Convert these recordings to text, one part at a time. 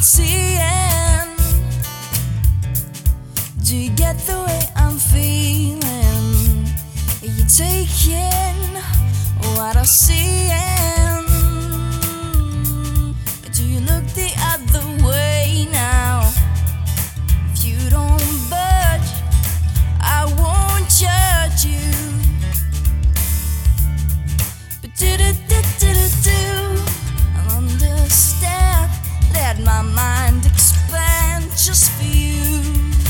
seeing? Do you get the way I'm feeling? Are you taking what I'm seeing? Do you look the other way now? If you don't budge, I won't judge you. But do I understand. Let my mind expand just for you.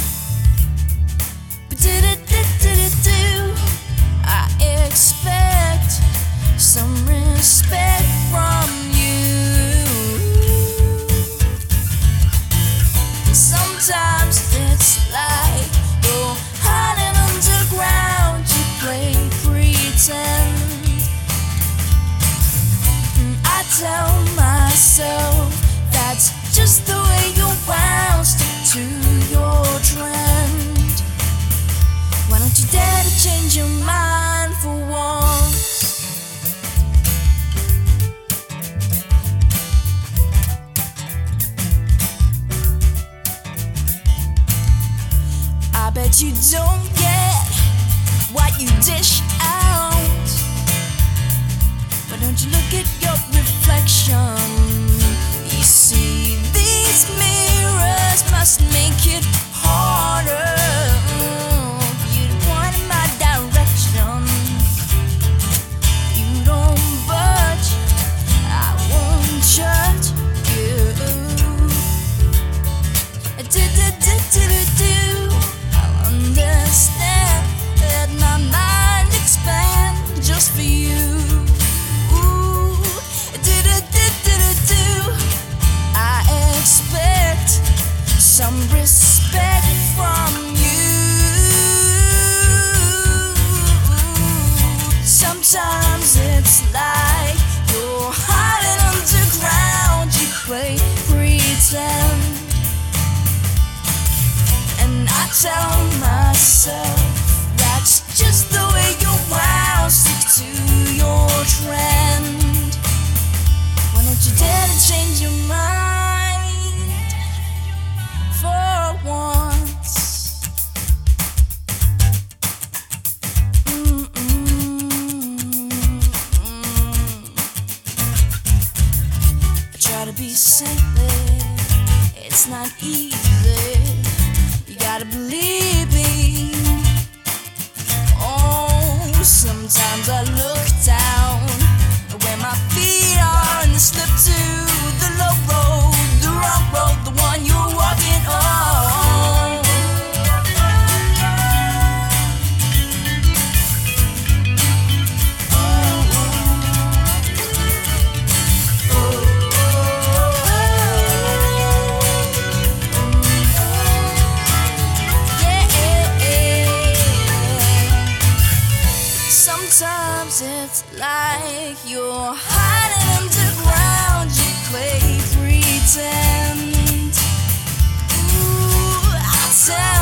But do I expect some respect from you? Sometimes it's like you're hiding underground. You play pretend. I tell myself that's just the way you bound. Stick to your trend. Why don't you dare to change your mind for once? I bet you don't get what you dish out. But don't you look at your reflection? You see, these mirrors must make it harder for you to point in my direction. You don't budge, I won't judge you. I'll understand. Let my mind expand just for you. I expect some respect from you. Sometimes it's like you're hiding underground. You play pretend. And I tell myself that's just the way you're wild. Stick to your trend. Why don't you dare to change your mind for once? I try to be saintly, it's not easy. You gotta believe me. Oh, sometimes I look down where my feet are and they slip to the low road, the wrong road, the one you're walking on. Sometimes it's like you're hiding underground. You play pretend. Ooh, I tell